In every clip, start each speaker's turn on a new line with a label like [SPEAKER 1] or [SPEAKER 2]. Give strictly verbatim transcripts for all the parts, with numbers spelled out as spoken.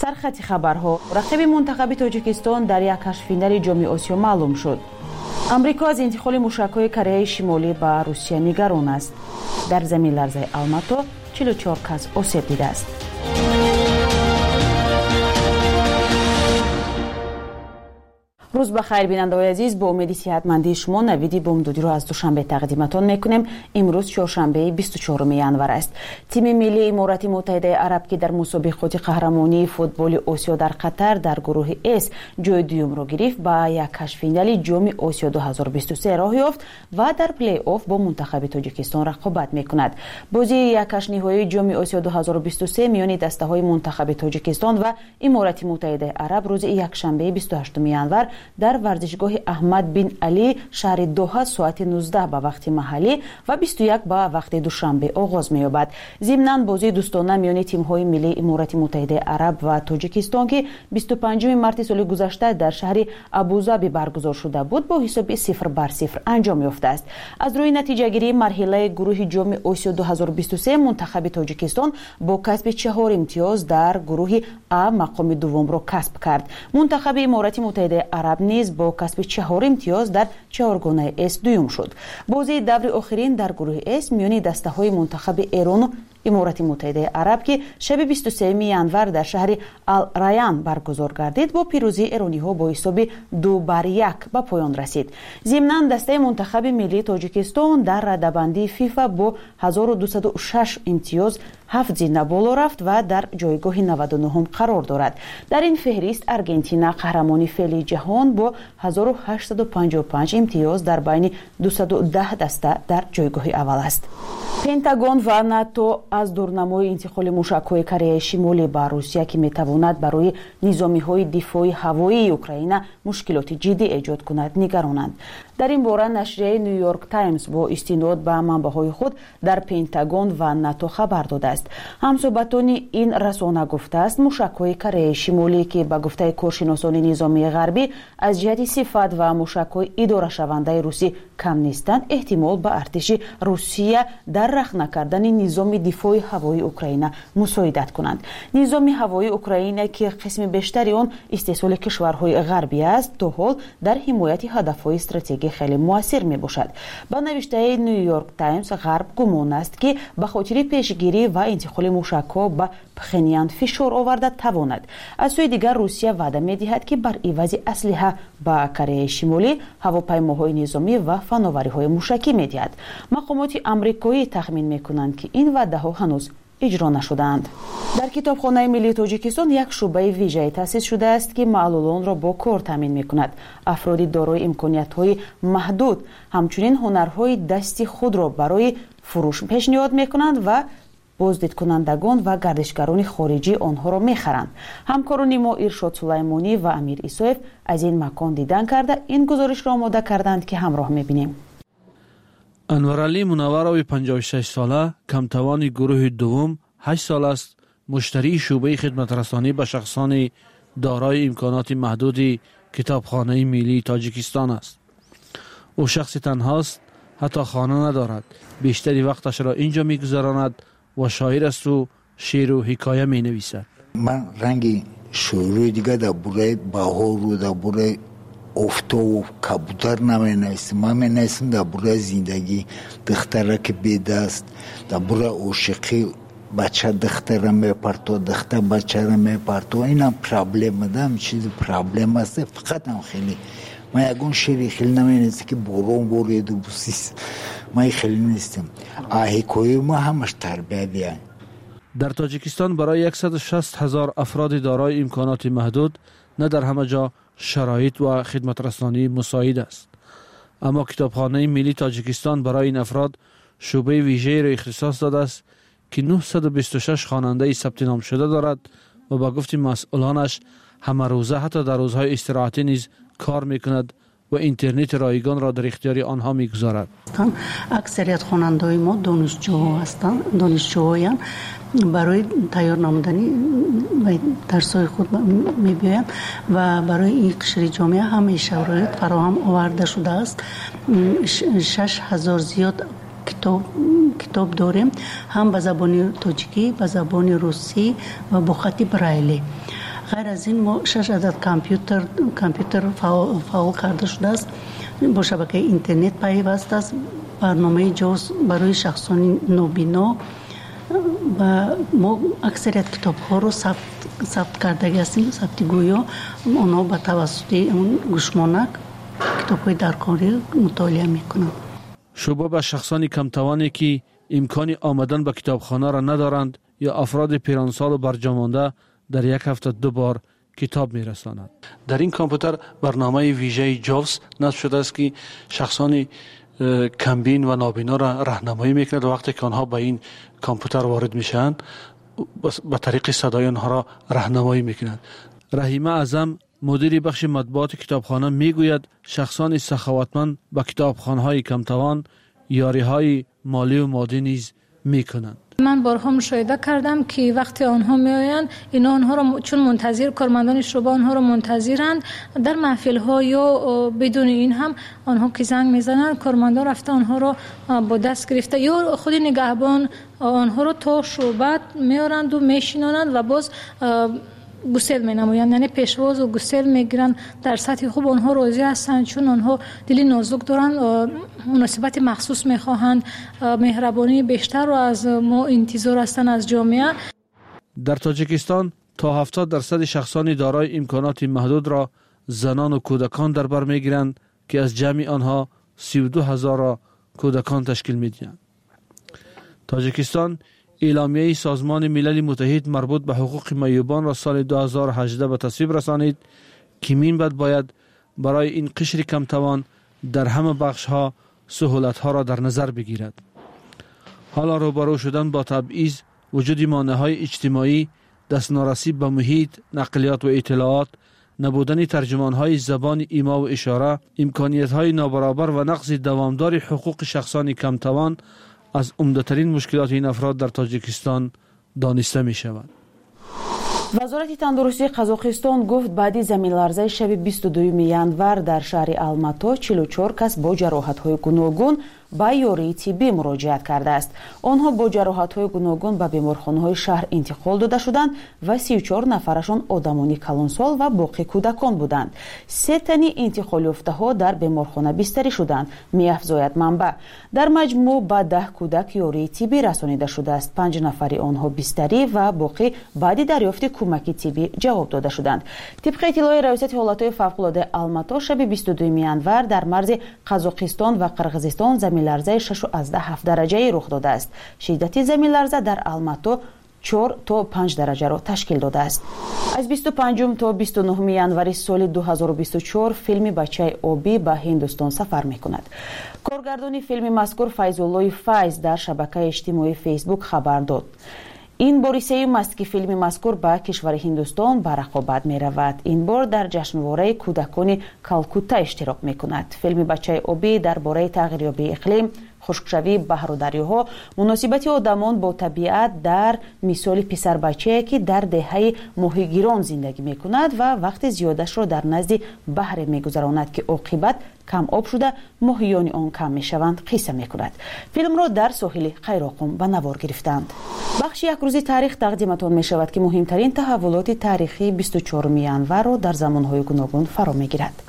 [SPEAKER 1] سرخط خبرها. رقیب منتخب تاجیکستان در یک کشفینال جام آسیا معلوم شد. امریکا از انتقال موشک‌های کره شمالی به روسیه نگران است. در زمین لرزه آلماتا چهل و چهار کس آسیب دیده است. روز بخیر بیننده‌های عزیز، با امید صحتمندی شما نوید بامدادی رو از دوشنبه تقدیمتان میکنیم. امروز چهارشنبه بیست و چهارم ینور است. تیم ملی امارات متحده عرب که در مسابقات قهرمانی فوتبال آسیا در قطر در گروه اس جای دوم را گرفت، با یک کشفینال جام آسیا دو هزار و بیست و سه راه یافت و در پلی آف با منتخب تاجیکستان رقابت میکند. بازی یک کش نهایی جام آسیا دو هزار و بیست و سه میان دسته‌های منتخب تاجیکستان و امارات متحده عرب روز یکشنبه بیست و هشتم ینور در ورزشگاه احمد بن علی شهر دوحه ساعت نوزده به وقت محلی و بیست و یک به وقت دوشنبه آغاز می‌یابد. ضمناً بازی دوستانه میان تیم‌های ملی امارات متحده عرب و تاجیکستان که بیست و پنجم مارس سال گذشته در شهر ابوظبی برگزار شده بود با حساب صفر بر صفر انجام یافته است. از روی نتیجه گیری مرحله گروه جام آسیا دو هزار و بیست و سه منتخب تاجیکستان با کسب چهار امتیاز در گروه ا مقام دوم را کسب کرد. منتخب امارات متحده عرب نیز با کسب چهار امتیاز در چهارگانه اس دوم شد. بازی دور آخرین در گروه اس میان دسته‌های منتخب ایران و امارات متحده عرب که شب بیست و سوم ینور در شهر الریان برگزار گردید با پیروزی ایرانی‌ها با حساب دو بر یک به پایان رسید. ضمناً دسته منتخب ملی تاجیکستان در رده‌بندی فیفا با هزار و دویست و شش امتیاز هفت زینه بالا رفت و در جایگاه نود و نه قرار دارد. در این فهرست آرژانتین قهرمان فعلی جهان با هزار و هشتصد و پنجاه و پنج امتیاز در بین دویست و ده دسته در جایگاه اول است. پنتاگون و ناتو از دورنمای انتقال موشک‌های کره شمالی به روسیه که میتواند برای نظامی‌های دفاعی هوایی اوکراین مشکلات جدی ایجاد کند نگرانند. در این باره نشریه نیویورک تایمز با استناد به منبع‌های خود در پنتاگون و ناتو خبر داده است. همصحبتان این رسانه گفته است موشک‌های کره شمالی که به گفته کارشناسان نظامی غربی از جهت صفت و موشک‌های اداره شونده روسی کم نیستند، احتمال به ارتش روسیه در رخنه کردن نظام دفاعی هوایی اوکراین مساعدت کنند. نظام هوایی اوکراین که قسم بیشتری آن استحصال کشورهای غربی است، تا حال در حمایت هدف‌های استراتژیکی خیلی موثر میباشد. با نوشته نیویورک تایمز، غرب گمان است که به خاطر پیشگیری و انتقال موشک‌ها به پخنیان فشار آورده تواند. از سوی دیگر روسیه وعده می‌دهد که بر عوض اسلحه به کره شمالی هواپیماهای نظامی و فناوری‌های موشکی می‌دهد. مقامات آمریکایی تخمین می‌کنند که این وعده‌ها هنوز اجرا نشده‌اند. در کتابخانه ملی تاجیکستان یک شعبه ویژه تأسیس شده است که معلولان را با کار تامین می‌کند. افراد دارای امکانات‌های محدود همچنین هنرهای دستی خود را برای فروش پیشنهاد می‌کنند و بازدید کنندگان و گردشگران خارجی آنها را می‌خرند. همکاران ما ارشاد سلیمانی و امیر ایسایف از این مکان دیدن کرده این گزارش را آماده کردند که همراه می‌بینیم.
[SPEAKER 2] انورعلی منوروی پنجاه و شش ساله، کمتوان گروه دوم، هشت سال است، مشتری شعبه خدمت رسانی به شخصان دارای امکانات محدود کتابخانه ملی تاجیکستان است. او شخص تنهاست، حتی خانه ندارد. بیشتری وقتش را اینجا می‌گذراند و شاعر است و شعر و حکایه می‌نویسد.
[SPEAKER 3] من رنگ شعری دیگه در باره بهار و در باره افتاب و کبوتر نمی‌نویسم. من می‌نویسم در باره زندگی، دختره که بیده است، در باره عاشقی، بچه دختره میپرتو، دختر بچه را میپرتو. این هم پرابلم ده، هم چیز پرابلم است. فقط هم خیلی من یکون شعری خیلی نمی‌نویسم که بارون بارید و بسیس. من خیلی نیستم. حکایه ما همش تربیت.
[SPEAKER 2] در تاجیکستان برای صد و شصت هزار افراد دارای امکانات محدود نه در همه جا شرایط و خدمت رسانی مساعد است. اما کتابخانه ملی تاجیکستان برای این افراد شعبه ویژه‌ای را اختصاص داده است که نهصد و بیست و شش خواننده ثبت نام شده دارد و با گفت مسئولانش همه روزه حتی در روزهای استراحتی نیز کار میکند و اینترنت رایگان را در اختیار آنها میگذارد.
[SPEAKER 4] اکثریت خواننده‌های ما دانشجوها هستند، دانشجویان برای تیار نمودنی درس‌های خود می‌بیایند و برای این قشر جامعه هم شرایط فراهم آورده شده است. شش هزار زیاد کتاب کتاب داریم، هم به زبان تاجیکی، به زبان روسی و با خط برایلی. غیر از این ما شش عدد کامپیوتر کامپیوتر فعال, فعال کرده شده است. با شبکه اینترنت پیوسته است. برنامه جاوز برای شخصان نابینا و ما اکثریت کتاب ها رو ثبت ثبت کرده هستیم. ثبت گویا اونا به توسط اون گوشمانک کتاب های درکاری مطالعه میکنند.
[SPEAKER 2] شبه به شخصان کمتوانی که امکان آمدن به کتابخانه را ندارند یا افراد پیرانسال و برجامانده در یک هفته دو بار کتاب میرسانند. در این کامپیوتر برنامه ویژه جاوز نصب شده است که شخصان کمبین و نابینا را راهنمایی میکند و وقتی که آنها به این کامپیوتر وارد میشن به طریق صدای آنها را راهنمایی میکنند. رحیمه اعظم مدیر بخش مطبوعات کتابخانه میگوید شخصان سخاوتمند به کتابخانه‌های کمتوان یاری‌های مالی و مادی نیز میکنند.
[SPEAKER 5] من بارها مشاهده کردم که وقتی آنها میآیند اینا آنها را چون منتظر کارمندان شعبه آنها را منتظرند در محفل‌ها یا بدون این هم آنها که زنگ میزنند کارمندان رفته آنها را با دست گرفته یا خود نگهبان آنها را تا شعبه میارند و میشینانند و باز گسل می نمایند. یعنی پیشواز و گسل میگیرند. در سطح خوب آنها راضی هستند چون آنها دلی نازک دارند، مناسبت مخصوص میخواهند، مهربانی بیشتر را از ما انتظار هستند از جامعه.
[SPEAKER 2] در تاجیکستان تا هفتاد درصد شخصان دارای امکانات محدود را زنان و کودکان در بر میگیرند که از جمع آنها سی و دو هزار را کودکان تشکیل میدهند. تاجیکستان اعلامیه سازمان ملل متحد مربوط به حقوق معیوبان را سال دو هزار و هجده به تصویب رسانید که این بعد باید برای این قشر کمتوان در همه بخش ها سهولت ها را در نظر بگیرد. حالا روبرو شدن با تبعیض، وجود مانع‌های اجتماعی، دسترسی به محیط، نقلیات و اطلاعات، نبودن ترجمان‌های زبان ایما و اشاره، امکانیت‌های نابرابر و نقض دوامدار حقوق شخصان کمتوان از عمده‌ترین مشکلات این افراد در تاجیکستان دانسته می‌شود.
[SPEAKER 1] وزارت تندرستی قزاقستان گفت بعد زمین‌لرزه شب بیست و دوم январ در شهر الماتو چهل و چهار کس با جراحت‌های گوناگون با یاری طبی مراجعت کرده است. آنها با جراحت‌های گوناگون به بیمارخانه‌های شهر انتقال داده شدند و سی و چهار نفرشان آدمانی کلانسال و باقی کودکان بودند. سه تنی انتقال یافته‌ها در بیمارخانه بستری شدند. می‌افزاید منبع در مجموع با ده کودک یاری طبی رسانیده شده است. پنج نفری آنها بستری و باقی بعد دریافت کمک طبی جواب داده شدند. طبق اطلاع ریاست حالات فوق‌العاده الماتو شب بیست و دوم январ در مرز قزاقستان و قرغیزستان زمین لرزه شش و هفت درجه رخ داده است. شدت زمین لرزه در الماتو چهار تا پنج درجه را تشکیل داده است. از بیست و پنجم تا بیست و نهم январи سال دو هزار و بیست و چهار فیلم بچه آبی به هندوستان سفر میکند. کارگردان فیلم مذکور فیض‌الله فیض در شبکه اجتماعی فیسبوک خبر داد. این بار سوم است که فیلم مذکور به کشور هندوستان به رقابت می رود. این بار در جشنواره کودکان کالکوتا اشتراک می کند. فیلم بچه آبی درباره تغییریابی اقلیم، خشکشوی بحر و دریاها، مناسبت آدمان با طبیعت در مثال پسر بچه‌ای که در دهه ماهیگیران زندگی می کند و وقت زیادش را در نزد بحر می گذراند که عاقبت کم آب شده ماهیان آن کم می شوند قصه می کند. فیلم را در ساحل قیراقم به نوار گرفتند. بخش یک روزی تاریخ تقدیمتان می شود که مهمترین تحولات تاریخی بیست و چهارم январ را در زمانهای گوناگون فرا می گیرد.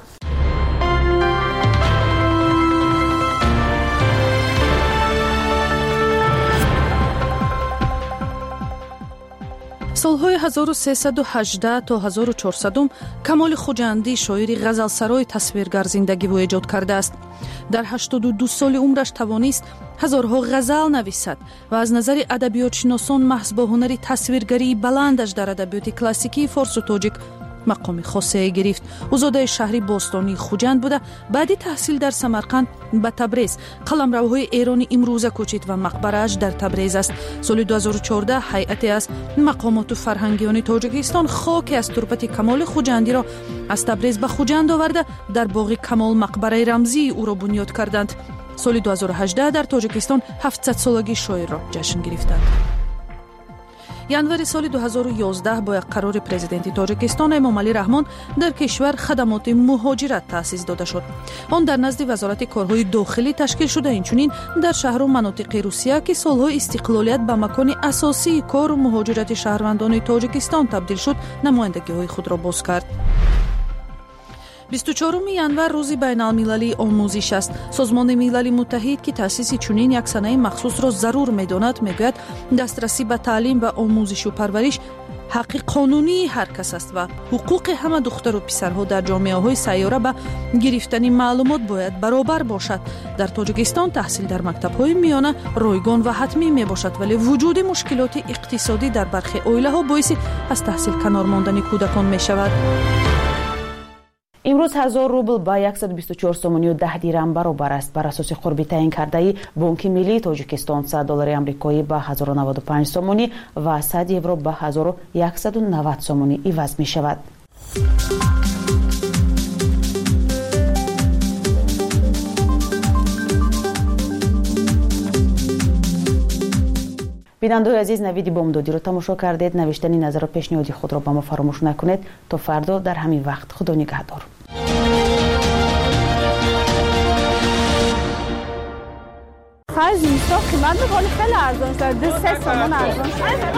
[SPEAKER 6] солҳои ҳазору сесаду ҳаждаҳ то ҳазору чорсадум камоли хуҷандӣ шоири ғазалсарои тасвиргар зиндагӣ ва эҷод кардааст. дар ҳаштоду ду соли умраш тавонист ҳазорҳо ғазал нависад ва аз назари адабиётшиносон маҳз бо ҳунари тасвиргарии баландаш дар адабиёти классикии форсу тоҷик мақоми хосае гирифт. ӯ зодаи шаҳри бостонии хуҷанд буда баъди таҳсил дар самарқанд ба табрез қаламравҳои эрони имрӯза кӯчид ва мақбарааш дар табрез аст. соли ду ҳазору чордаҳ ҳайате аз мақомоту фарҳангиёни тоҷикистон хоке аз турпати камоли хуҷандиро аз табрез ба хуҷанд оварда дар боғи камол мақбараи рамзии ӯро бунёд карданд. соли ду ҳазору ҳаждаҳ дар тоҷикистон ҳафтсад солагии шоирро ҷашн гирифтанд. январи соли ду ҳазору ёздаҳ бо як қарори президенти тоҷикистон эмомалӣ раҳмон дар кишвар хадамоти муҳоҷират таъсис дода шуд. он дар назди вазорати корҳои дохилӣ ташкил шуда, инчунин дар шаҳру манотиқи русия ки солҳои истиқлолият ба макони асосии кору муҳоҷирати шаҳрвандони тоҷикистон табдил шуд, намояндагиҳои худро боз кард. бисту чорум январ рӯзи байналмилалии омӯзиш аст. созмони милали муттаҳид ки таъсиси чунин як санаи махсусро зарур медонад, мегӯяд дастрасӣ ба таълим ва омӯзишу парвариш ҳаққи қонунии ҳар кас аст ва ҳуқуқи ҳама духтару писарҳо дар ҷомеаҳои сайёра ба гирифтани маълумот бояд баробар бошад. дар тоҷикистон таҳсил дар мактабҳои миёна ройгон ва ҳатмӣ мебошад, вале вуҷуди мушкилоти иқтисодӣ дар бархи оилаҳо боиси аз таҳсил канор мондани кӯдакон мешавад.
[SPEAKER 1] имрӯз ҳазор рубл ба яксад у бисту чор сомонию даҳ дирам баробар аст. бар асоси қурби таъин кардаи бонки миллии тоҷикистон сад доллари амрикоӣ ба ҳазору наводу панҷ сомонӣ ва сад евро ба ҳазору яксаду навад сомонӣ иваз мешавад. бинандаои азиз, навиди бомдодиро тамошо кардед. навиштани назару пешниҳоди худро ба мо фаромӯш накунед. то фардо дар ҳамин вақт худо нигаҳдор.
[SPEAKER 7] خرج نیستا قیمت میکنه خیلی ارزان شده سه سامان ارزان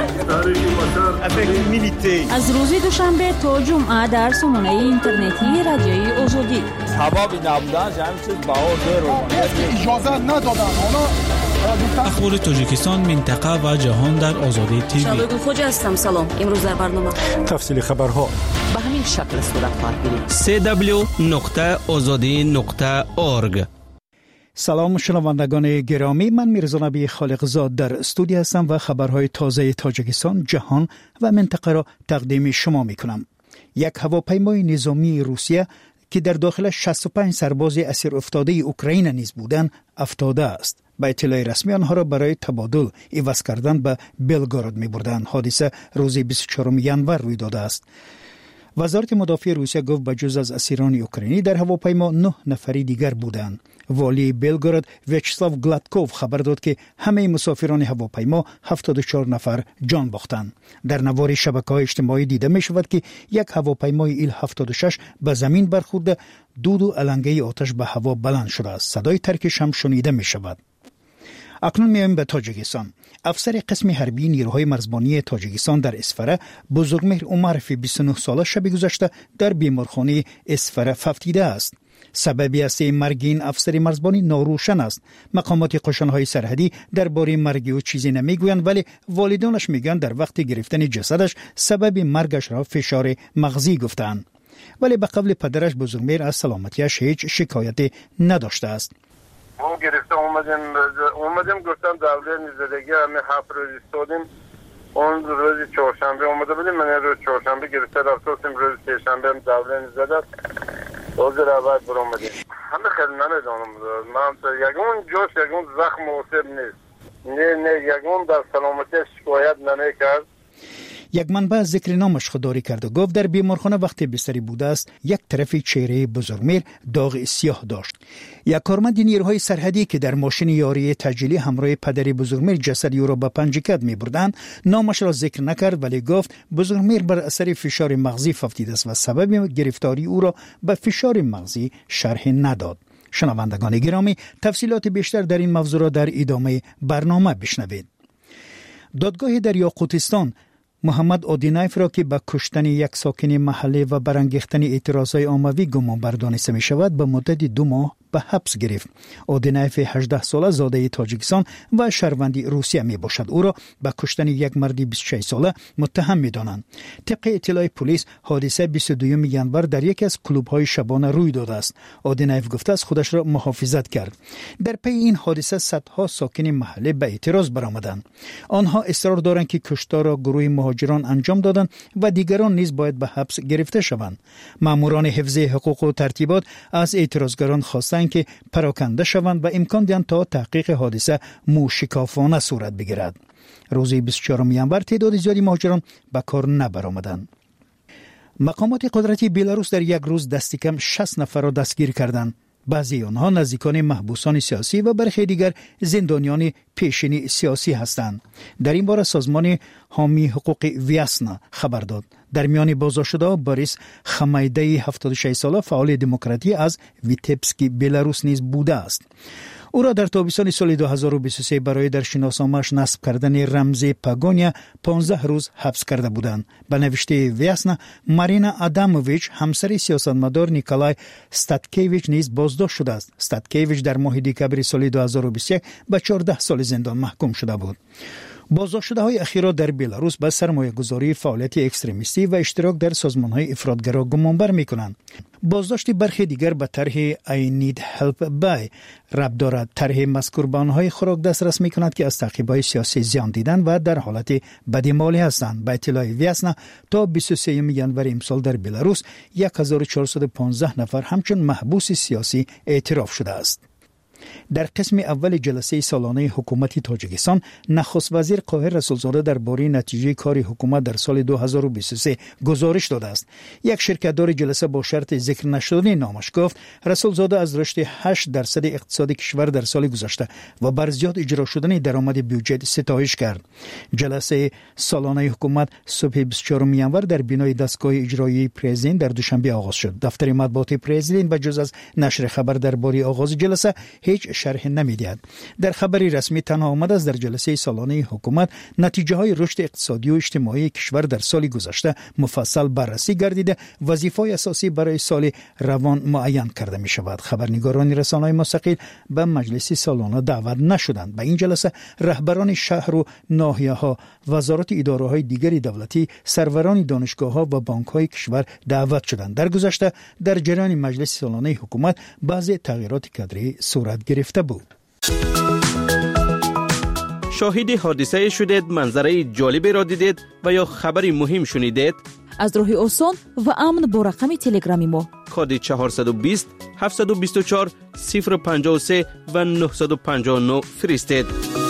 [SPEAKER 7] شده.
[SPEAKER 8] از روز دوشنبه تا جمعه در سامانه اینترنتی رادیوی آزادی
[SPEAKER 9] سبب نبودن همین چیز بهار داره
[SPEAKER 10] اجازه ندادن اونا
[SPEAKER 11] اخبار تاجیکستان منطقه و جهان در آزادی تیوی.
[SPEAKER 8] شباب خوج هستم. سلام. امروز در برنامه
[SPEAKER 10] تفصیل خبرها
[SPEAKER 8] به همین شکل صورت خواهد گرفت.
[SPEAKER 11] سی دبلیو نقطه آزادی نقطه اورگ.
[SPEAKER 10] سلام شنوندگان گرامی، من میرزا نبی خالقزاد در استودیو هستم و خبرهای تازه تاجیکستان، جهان و منطقه را تقدیم شما میکنم. یک هواپیمای نظامی روسیه که در داخلش شصت و پنج سرباز اسیر افتاده اوکراین نیز بودند افتاده است. با اطلاع رسمی آنها را برای تبادل عوض کردن به بلگراد می‌بردند. حادثه روز بیست و چهارم ژانویه روی داده است. وزارت مدافع روسیه گفت بجز از اسیران اوکراینی در هواپیما نه نفری دیگر بودند. والی بلگراد ویاچسلاو گلادکوف خبر داد که همه مسافران هواپیما هفتاد و چهار نفر جان باختند. در نوار شبکه‌های اجتماعی دیده می شود که یک هواپیمای ایل هفتاد و شش به زمین برخورده، دود و علنگه آتش به هوا بلند شده است. صدای ترکش هم شنیده می شود. اکنون میایم به تاجیکستان. افسر قسم حربی نیروهای مرزبانی تاجیکستان در اسفره بزرگمهر عمروی بیست و نه ساله شب گذشته در بیمارخانه اسفره فوتیده است. سببی اصلی مرگ این افسر مرزبانی ناروشن است. مقامات قشنهای سرحدی درباره مرگ او چیزی نمیگویند، ولی والدانش میگن در وقت گرفتن جسدش سبب مرگش را فشار مغزی گفتند. ولی به قول پدرش بزرگمهر از سلامتیش هیچ شکایتی نداشته است.
[SPEAKER 12] اون گرفته اومدیم اومدیم گفتم دولت زدگی همه هفت روز استادیم. اون روز چهارشنبه اومده بودیم، من روز چهارشنبه گرفته رفتیم، روز سه‌شنبه هم دولت زدد. روز اول بر اومدیم. همه خیلی نمیدونم. من یگون جوش یگون زخم مصیب نیست. نه نه یگون در سلامتی شکایت نمیکرد.
[SPEAKER 10] یک منبع ذکر نامش خودداری کرد و گفت در بیمارخانه وقتی بستری بوده است یک طرف چهره بزرگمهر داغ سیاه داشت. یک کارمند نیروهای سرحدی که در ماشین یاری تجلی همراه پدر بزرگمهر جسد او را به پنجکد می‌بردند نامش را ذکر نکرد، ولی گفت بزرگمهر بر اثر فشار مغزی فوتیده است و سبب گرفتاری او را به فشار مغزی شرح نداد. شنوندگان گرامی، تفصیلات بیشتر در این موضوع را در ادامه برنامه بشنوید. دادگاه در یاقوتستان محمد آدینایف را که به کشتن یک ساکن محله و برانگیختن اعتراضهای عمومی گمان بر دانسته می شود به مدت دو ماه به حبس گرفت. آدینایف هجده ساله زاده تاجیکستان و شهروند روسیه می باشد. او را به کشتن یک مرد بیست و شش ساله متهم می دانند. طبق اطلاع پلیس حادثه بیست و دوم ژانویه در یکی از کلوب‌های شبانه روی داده است. آدینایف گفته است خودش را محافظت کرد. در پی این حادثه صدها ساکن محله به اعتراض برآمدند. آنها اصرار دارند که کشتار را گروه مهاجران انجام دادند و دیگران نیز باید به حبس گرفته شوند. ماموران حفظ حقوق و ترتیبات از اعتراضگران خواستند که پراکنده شوند و امکان دهند تا تحقیق حادثه موشکافانه صورت بگیرد. روز بیست و چهارم ژانویه تعداد زیادی مهاجران به کار نبرآمدند. مقامات قدرتی بلاروس در یک روز دست کم شصت نفر را دستگیر کردند. بعضی آنها نزدیکان محبوسان سیاسی و برخی دیگر زندانیان پیشین سیاسی هستند. در این باره سازمان حامی حقوق ویاسنا خبر داد. در میان بازداشت‌شده بوریس خمیده هفتاد و شش ساله فعال دموکراتی از ویتبسک بلاروس نیز بوده است. او را در تابستان سال دو هزار و بیست و سه برای در شناسنامه‌اش نصب کردن رمز پاگونیا پانزده روز حبس کرده بودند. به نوشته ویاسنا، مارینا آداموویچ همسر سیاستمدار نیکولای استاتکیویچ نیز بازداشت شده است. استاتکیویچ در ماه دکامبر سال دو هزار و بیست و یک به چهارده سال زندان محکوم شده بود. بازداشت‌شده های اخیرا در بلاروس به سرمایه‌گذاری، فعالیت اکستریمیستی و اشتراک در سازمان‌های افراطگرا گمانبر می‌کنند. بازداشت برخی دیگر به طرح I Need Help By ربط دارد. طرح مذکور به آنهای خوراک دسترس می‌کند که از تعقیب‌های سیاسی زیان دیدن و در حالت بدمالی هستند. به اطلاع ویاسنا تا بیست و سوم ژانویه امسال در بلاروس هزار و چهارصد و پانزده نفر همچون محبوس سیاسی اعتراف شده است. در قسم اول جلسه سالانه حکومت تاجیکستان، نخست وزیر قاهر رسولزاده درباره نتیجه کار حکومت در سال دو هزار و بیست و سه گزارش داده است. یک شرکتدار جلسه با شرط ذکر نشدن نامش گفت رسولزاده از رشد هشت درصد اقتصاد کشور در سال گذشته و بر زیاد اجرا شدن درآمد بودجه ستایش کرد. جلسه سالانه حکومت صبح بیست و چهارم ژانویه در بینای دستگاه اجرایی پرزیدنت در دوشنبه آغاز شد. دفتر مطبوعات پرزیدنت به جز از نشر خبر درباره آغاز جلسه هیچ شرح نمی‌دهد. در خبری رسمی تنها آمده است در جلسه سالانه حکومت نتیجه های رشد اقتصادی و اجتماعی کشور در سال گذشته مفصل بررسی گردیده، وظیفه‌های اساسی برای سال روان معین کرده می شود. خبرنگاران رسانه‌های مستقل به مجلس سالانه دعوت نشدند. به این جلسه رهبران شهر و ناحیه‌ها، وزارت اداره‌های دیگری دولتی، سروران دانشگاه‌ها و بانک‌های کشور دعوت شدند. در گذشته در جریان مجلس سالانه حکومت بعضی تغییرات کادری صورت گرفته بود.
[SPEAKER 13] شاهد حادثه شدید، منظره جالبی را دیدید و یا خبری مهم شنیدید؟
[SPEAKER 14] از راه آسان و امن با رقم تلگرامی ما
[SPEAKER 13] کد چهارصد و بیست هفتصد و بیست و چهار صفر پنجاه و سه و نهصد و پنجاه و نه فرستید.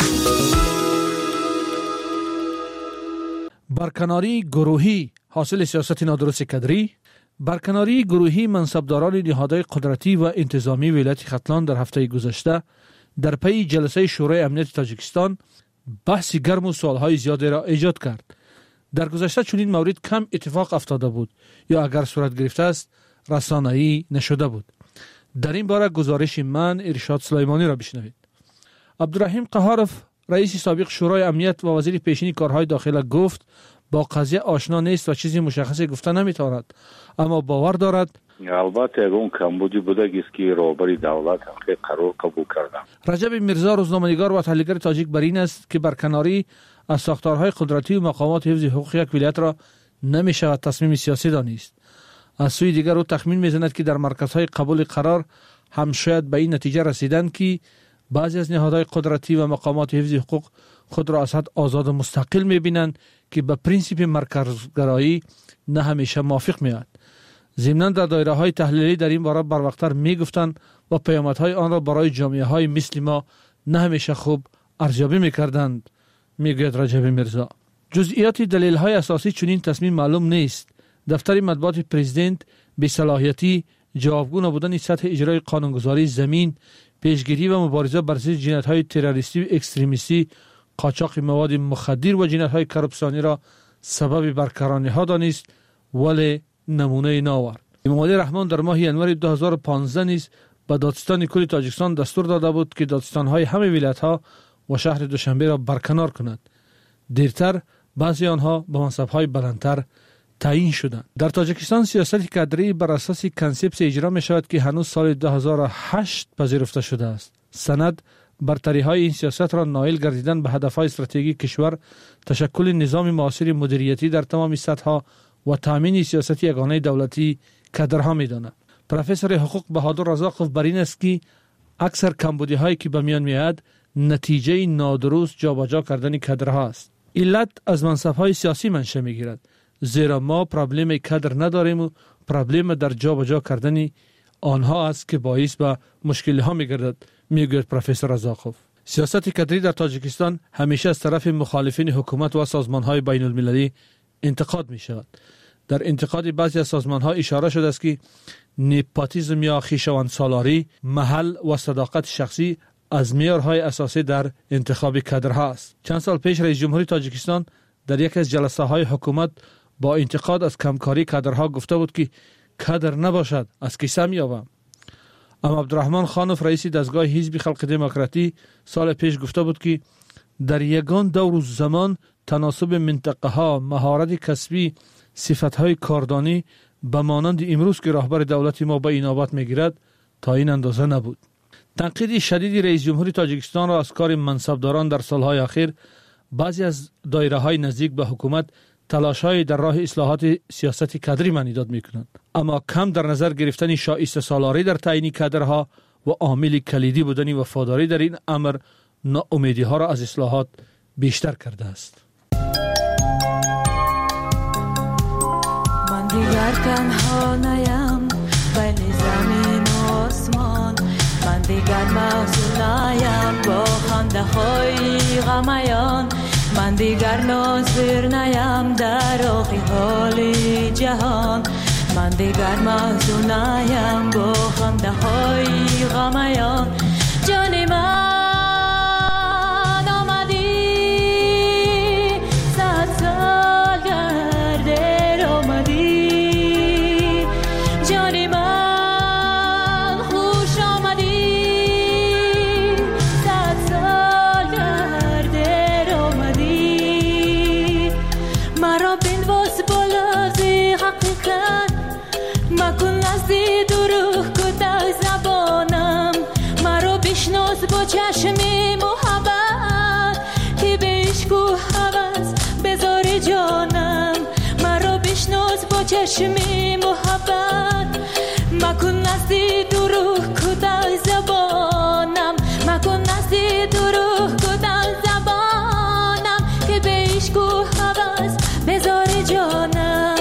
[SPEAKER 2] برکناری گروهی حاصل سیاست نادرست کادری. برکناری گروهی منصبداران نهادهای قدرتی و انتظامی ولایت ختلان در هفته گذشته در پی جلسه شورای امنیت تاجیکستان بحث گرم و سوالهای زیادی را ایجاد کرد. در گذشته چنین مورد کم اتفاق افتاده بود یا اگر صورت گرفته است رسانه‌ای نشده بود. در این باره گزارش من ارشاد سلیمانی را بشنوید. عبدالرحیم قهارف رئیس سابق شورای امنیت و وزیر پیشین کارهای داخله گفت با قضیه آشنا نیست و چیزی مشخصی گفته نمیتواند، اما باور دارد
[SPEAKER 15] البته اون کمبودی بوده است که رهبری دولت حقیقت قرار قبول کردم.
[SPEAKER 2] رجب میرزا روزنامه‌نگار و تحلیلگر تاجیک بر این است که برکناری از ساختارهای قدرتی و مقامات حفظ حقوق یک ولایت را نمیشود تصمیم سیاسی دانست. از سوی دیگر او تخمین میزند که در مرکزهای قبول قرار هم شاید به این نتیجه رسیدند که بعضی از نهادهای قدرتی و مقامات حفظ حقوق خود را از حد آزاد و مستقل میبینند که به پرینسیپ مرکزگرایی نه همیشه موافق میاد. ضمناً در دایره های تحلیلی در این باره بروقتر میگفتند و پیامدهای آن را برای جامعه های مثل ما نه همیشه خوب ارزیابی میکردند. میگوید رجب میرزا. جزئیات دلیل های اساسی چنین تصمیم معلوم نیست. دفتر مطبوعات پرزیدنت به صلاحیتی جوابگو نبودن سطح اجرای قانونگذاری زمین، پیشگیری و مبارزه بر ضد جنایت‌های تروریستی و اکستریمیستی، قاچاق مواد مخدر و جنایت‌های کرپسیونی را سبب برکناری ها دانست ولی نمونه ناورد. امام علی رحمان در ماه ژانویه دو هزار و پانزده نیز به دادستان کل تاجیکستان دستور داده بود که دادستان‌های همه ولایت‌ها و شهر دوشنبه را برکنار کند. دیرتر بعضی آنها به منصب‌های بلندتر تعیین شدند. در تاجیکستان سیاست کادری بر اساس کنسپت اجرا می شود که هنوز سال دو هزار و هشت پذیرفته شده است. سند برتری‌های این سیاست را نائل گردیدن به هدف‌های استراتژیک کشور، تشکل نظام معاصر مدیریتی در تمام سطح‌ها و تامین سیاست یگانه دولتی کادرها می‌داند. پروفسور حقوق بهادر رزاقوف بر این است که اکثر کمبودی‌هایی که به میان میاد نتیجه نادرست جابجا کردن کادرها است. علت از منصب‌های سیاسی منشأ می‌گیرد، زیرا ما پرابلم کادر نداریم و پرابلم در جابجا کردن آنها است که باعث به مشکل‌ها می‌گردد، میگوید پروفسور رزاقوف. سیاست کادری در تاجیکستان همیشه از طرف مخالفین حکومت و سازمان‌های بین‌المللی انتقاد می‌شود. در انتقاد بعضی از سازمان‌ها اشاره شده است که نپاتیزم یا خویشاوندسالاری، محل و صداقت شخصی از معیارهای اساسی در انتخاب کادرها است. چند سال پیش رئیس جمهوری تاجیکستان در یک از جلسه‌های حکومت با انتقاد از کمکاری کادرها گفته بود که کادر نباشد از کیسه می‌یابم. اما عبدالرحمن خانوف رئیس دستگاه حزب خلق دموکراتی سال پیش گفته بود که در یگان دور و زمان تناسب منطقه ها، مهارت کسبی، صفت های کاردانی به مانند امروز که رهبر دولت ما به اینابت میگیرد تا این اندازه نبود. تنقید شدید رئیس جمهوری تاجیکستان را از کار منصبداران در سالهای اخیر بعضی از دایره های نزدیک به حکومت تلاش های در راه اصلاحات سیاست کادری معنیداد میکنند، اما کم در نظر گرفتن شایسته سالاری در تعیین کادرها و عامل کلیدی بودن وفاداری در این امر ناامیدی ها را از اصلاحات بیشتر کرده است.
[SPEAKER 16] من دیگر تنها نیم بین زمین و آسمان، من دیگر محزون نیم با خنده های غمیان، من دیگر ناظر نیم در آخی حال جهان، من دیگر محزون نیم با خنده های غمیان. جان من با چشمی محبت که به عشق و هوس بذار جانم، مرا بشناس با چشمی محبت، مکن نزدی دروغ کدای زبانم، مکن نزدی دروغ کدای زبانم که به عشق و هوس بذار جانم.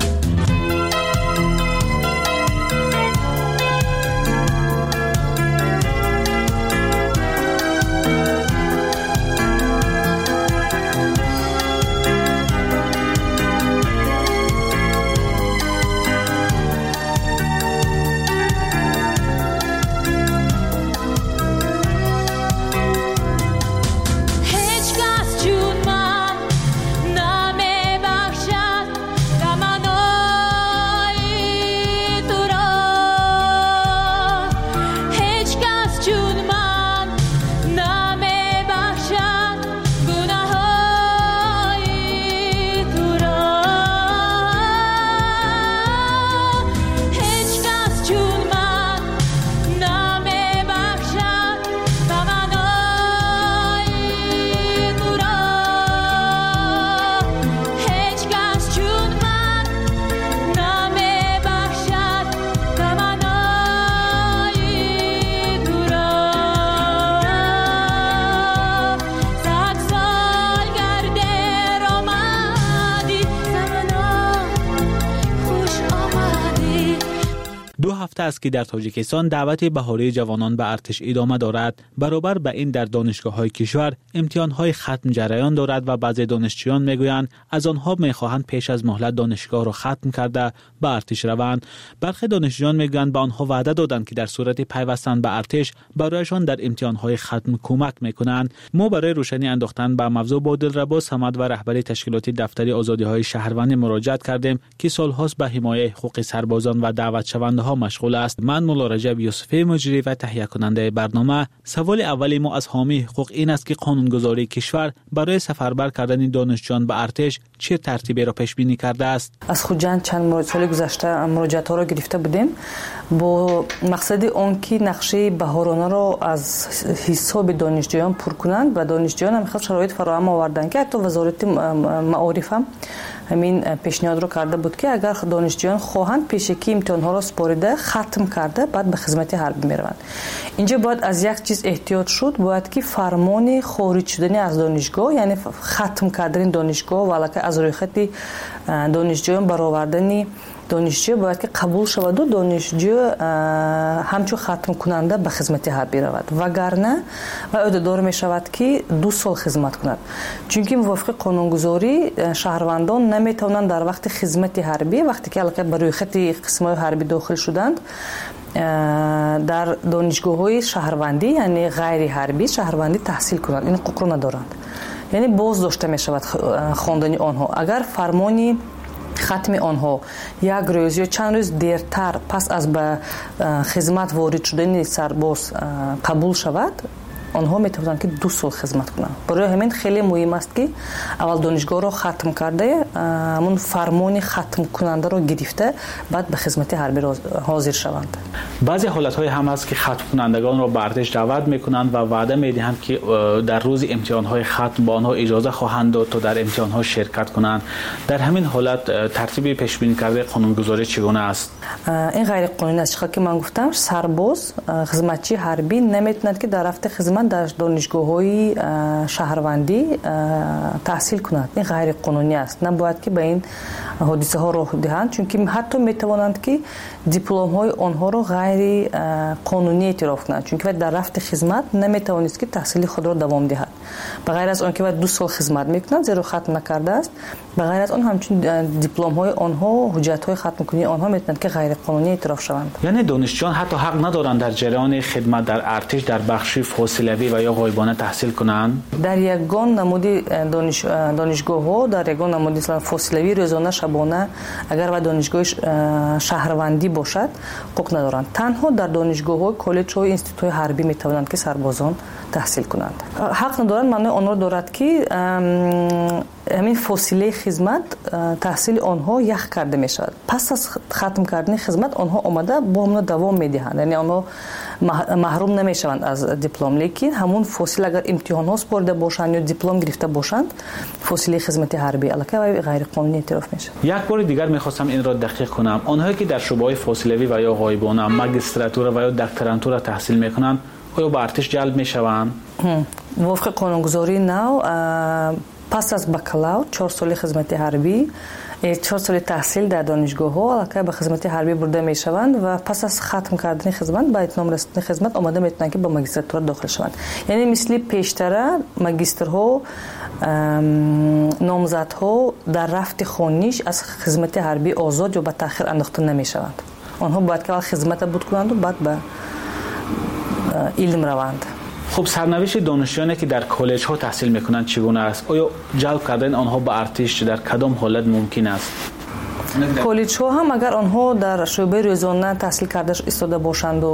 [SPEAKER 17] هفته است که در تاجیکستان دعوت بهاری جوانان به ارتش ادامه دارد. برابر به این در دانشگاه‌های کشور امتحان‌های ختم جریان دارد و بعضی دانشجویان میگویند از آنها می‌خواهند پیش از مهلت دانشگاه را ختم کرده به ارتش روند. برخی دانشجویان میگویند به آنها وعده دادند که در صورت پیوستن به ارتش برایشان در امتحان‌های ختم کمک می‌کنند. ما برای روشنی انداختن به موضوع با دلربا صمد و رهبری تشکیلات دفتر آزادی‌های شهروندی مراجعت کردیم که سال‌هاست به حمایت حقوق سربازان و دعوت شونده‌ها مشغول است. من مولا رجب یوسفی مجری و تهیه کننده برنامه. سوال اولی ما از حامی حقوق این است که قانونگذاری کشور برای سفربر کردن دانشجویان به ارتش چه ترتیبی را پیش بینی کرده است؟
[SPEAKER 18] از خودجان چند سال گذشته مراجعات را گرفته بودیم با مقصد آن که نقشه بهارانه را از حساب دانشجویان پر کنند و دانشجویان هم خیلی شرایط فراهم آوردن که حتی وزارت معارف هم همین پیشنهاد رو کرده بود که اگر دانشجویان خواهند پیشکی امتحان‌ها را سپارده ختم کرده بعد به خدمت حربی میروند. اینجا باید از یک چیز احتیاط شد، باید که فرمان خارج شدن از دانشگاه یعنی ختم کردن دانشگاه و علاوه از روی خط донишҷӯён баровардани донишҷӯ бояд ки қабул шаваду донишҷӯ ҳамчун хатмкунанда ба хизмати ҳарбӣ равад, вагарна вай ӯҳдадор мешавад ки ду сол хизмат кунад. чунки мувофиқи қонунгузорӣ шаҳрвандон наметавонанд дар вақти хизмати ҳарбӣ, вақте ки аллакай ба рӯйхати қисмҳои ҳарбӣ дохил шуданд, дар донишгоҳҳои шаҳрвандӣ, яъне ғайри ҳарбӣ шаҳрвандӣ таҳсил кунанд. ин ҳуқуқро надоранд, яъне боз дошта мешавад хондани онҳо. агар фармони хатми онҳо як рӯз ё чанд рӯз дертар пас аз ба хизмат ворид шудани сарбоз қабул шавад, онҳо метавонанд ки ду сол хизмат кунанд. барои ҳамин хеле муҳим аст ки аввал донишгоҳро хатм карда, ҳамун фармони хатмкунандаро гирифта, баъд ба хизмати ҳарбӣ ҳозир шаванд.
[SPEAKER 17] баъзе ҳолатҳое ҳам ҳаст ки хатмкунандагонро ба артиш даъват мекунанд ва ваъда медиҳанд ки дар рӯзи имтиҳонҳои хатм ба онҳо иҷоза хоҳанд дод то дар имтиҳонҳо ширкат кунанд. дар ҳамин ҳолат тартиби пешбинӣкардаи қонунгузорӣ чӣ гуна аст? ин ғайриқонунӣ аст. чихел ки ман гуфтам, сарбоз хизматчии ҳарбӣ наметавонад ки дар рафти хизмат дар донишгоҳҳои шаҳрвандӣ таҳсил кунад. ин ғайриқонунӣ аст. набояд ки ба ин ҳодисаҳо роҳ диҳанд, чунки ҳатто метавонанд ки дипломҳои онҳоро ғайри қонунӣ эътироф кунанд, чунки вай дар рафти хизмат наметавонист ки таҳсили худро давом диҳад. ба ғайр аз он ки вай ду сол хизмат мекунад, зеро хатм накардааст, ба ғайр аз он ҳамчун дипломҳои онҳо, ҳуҷҷатҳои хатмкунии онҳо метавонанд ки ғайриқонунӣ эътироф шаванд. яъне донишҷӯён ҳатто ҳақ надоранд дар ҷараёни хидмат дар артиш дар бахши фосилавӣ ва ё ғоибона таҳсил кунанд? дар ягон намуди дониш донишгоҳҳо, дар ягон намуди мисалан фосилавӣ рӯзона шабона, агар вай донишгоҳи шаҳрвандӣ бошад, ҳуқуқ надоранд. танҳо дар донишгоҳҳои коллеҷҳои институтҳои ҳарбӣ метавонанд ки сарбозон таҳсил кунанд. ҳақ надоранд маънои онро дорад ки ҳамин фосилаи хизмат таҳсили онҳо ях карда мешавад. пас аз хатм кардани хизмат онҳо омада бо ҳамон давом медиҳанд, яъне онҳо маҳрум намешаванд аз диплом. лекин ҳамун фосила агар имтиҳонҳо спорида бошанд ё диплом гирифта бошанд, фосилаи хизмати ҳарбӣ аллакай ғайриқонунӣ эътироф мешавад. як бори дигар мехостам инро дақиқ кунам. онҳое ки дар шӯъбаҳои фосилавӣ ва ё ғоибона магистратура ва ё докторантура таҳсил мекунанд, оё ба артиш ҷалб мешаванд? мувофиқи қонунгузории нав пас аз бакалавр чор соли хизмати ҳарбӣ, чор соли таҳсил дар донишгоҳҳо аллакай ба хизмати ҳарбӣ бурда мешаванд ва пас аз хатм кардани хизмат, ба итмом расидани хизмат омада метавонанд ки ба магистратура дохил шаванд. яъне мисли пештара магистрҳо, номзадҳо дар рафти хониш аз хизмати ҳарбӣ озод ё ба таъхир андохта намешаванд. онҳо бояд ки аввал хизмата буд кунанду баъд ба илм раванд. хуб, сарнавишти донишҷӯёне ки дар коллеҷҳо таҳсил мекунанд чӣ гуна аст? оё ҷалб кардани онҳо ба артиш дар кадом ҳолат мумкин аст? коллеҷҳо ҳам агар онҳо дар шӯъбаи рӯзона таҳсил карда истода бошанду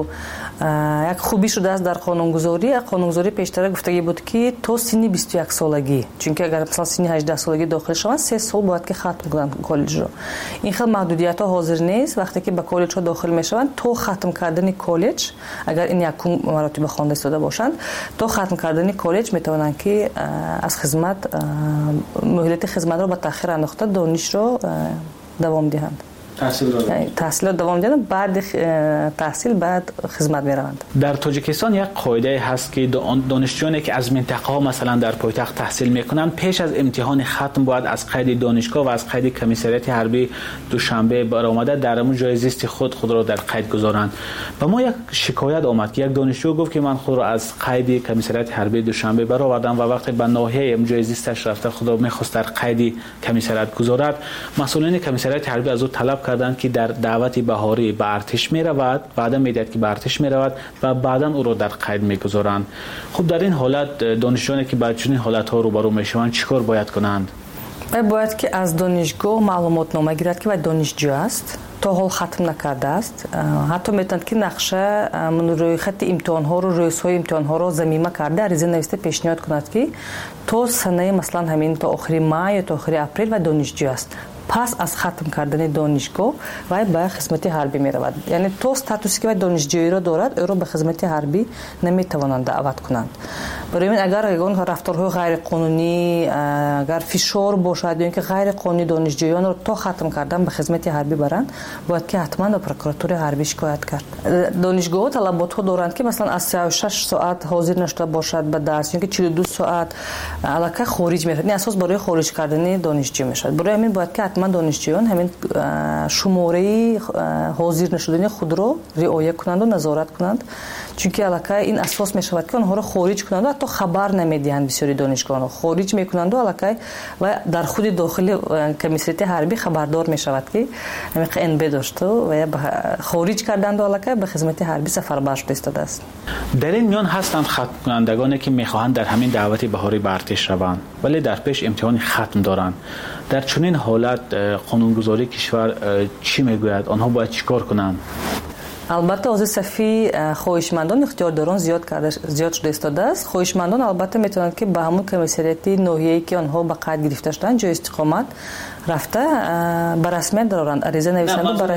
[SPEAKER 17] як хубӣ шудааст дар қонунгузорӣ, қонунгузорӣ пештара гуфтагӣ буд ки то синни бисту як солагӣ, чунки агар мисалан синни ҳаждаҳ солагӣ дохил шаванд, се сол бояд ки хатм кунанд коллеҷро. ин хел маҳдудиятҳо ҳозир нест. вақте ки ба коллеҷҳо дохил мешаванд, то хатм кардани коллеҷ, агар ин якум маротиба хонда истода бошанд, то хатм кардани коллеҷ метавонанд ки аз хизмат муҳлати хизматро ба таъхир андохта донишро давом диҳанд. таҳсилот давом диҳанд, баъди таҳсил баъд хизмат мераванд. дар тоҷикистон як қоидае ҳаст ки донишҷӯёне ки аз минтақаҳо масалан дар пойтахт таҳсил мекунанд, пеш аз имтиҳони хатм бояд аз қайди донишгоҳ ва аз қайди комиссарияти ҳарбӣ душанбе баромада дар ҳамун ҷои зисти худ худро дар қайд гузоранд. ба мо як шикоят омад ки як донишҷӯ гуфт ки ман худро аз қайди комиссарияти ҳарбӣ душанбе баровардам ва вақте ба ноҳияи ҳамун ҷои зисташ рафта худро мехост дар қайди комиссарият гузорад, масъулини комиссарияти ҳарбӣ аз ӯ талаб карданд ки дар даъвати баҳорӣ ба артиш меравад, ваъда медиҳад ки ба артиш меравад ва баъдан ӯро дар қайд мегузоранд. хуб, дар ин ҳолат донишҷӯёне ки ба чунин ҳолатҳо рӯбарӯ мешаванд чӣ кор бояд кунанд? вай бояд ки аз донишгоҳ маълумотнома гирад ки вай донишҷӯ аст, то ҳол хатм накардааст. ҳатто метавонад ки нақша рӯйхати имтиҳонҳоро, рӯзҳои имтиҳонҳоро замима карда ариза нависта пешниҳод кунад ки то санаи масалан ҳамин то охири май ё то охири апрел вай донишҷӯ аст. пас аз хатм кардани донишгоҳ вай ба хизмати ҳарбӣ меравад. яъне то статусе ки вай донишҷӯиро дорад, ӯро ба хизмати ҳарбӣ наметавонанд даъват кунанд. барои ин агар ягон рафторҳои ғайриқонунӣ, агар фишор бошад ё ин ки ғайриқонунӣ донишҷӯёнро то хатм кардан ба хизмати ҳарбӣ баранд, бояд ки ҳатман ба прокуратураи ҳарбӣ шикоят кард. донишгоҳҳо талаботҳо доранд ки масалан аз сеяҳу шаш соат ҳозир нашуда бошад ба дарс, ё ин ки чилу ду соат аллакай хориҷ мешавад. ин асос барои хориҷ кардани донишҷӯ мешавад. барои ҳамин бояд ки
[SPEAKER 18] ҳатман донишҷӯён ҳамин шумораи ҳозир нашудани худро риоя кунанду назорат кунанд, чунки аллакай ин асос мешавад ки онҳоро хориҷ кунанду ҳатто хабар намедиҳанд. Бисёри донишгоҳонро хориҷ мекунанду аллакай ва дар худи дохили комиссарияти ҳарбӣ хабардор мешавад ки НБ дошту ва хориҷ карданду аллакай ба хизмати ҳарбӣ сафарбар шуда истодааст.
[SPEAKER 17] дар ин миён ҳастанд хатмкунандагоне ки мехоҳанд дар ҳамин даъвати баҳорӣ ба артиш раванд, вале дар пеш имтиҳони хатм доранд. дар чунин ҳолат қонунгузории кишвар чӣ мегӯяд? онҳо бояд чӣ кор кунанд?
[SPEAKER 18] албатта ҳозир сафи хоҳишмандон ихтиёрдорон зиёд карда зиёд шуда истодааст. хоҳишмандон албатта метавонанд ки ба ҳамун комиссарияти ноҳияе ки онҳо ба қайд гирифта шуданд ҷои истиқомат рафта ба расмият дароранд, ариза нависанду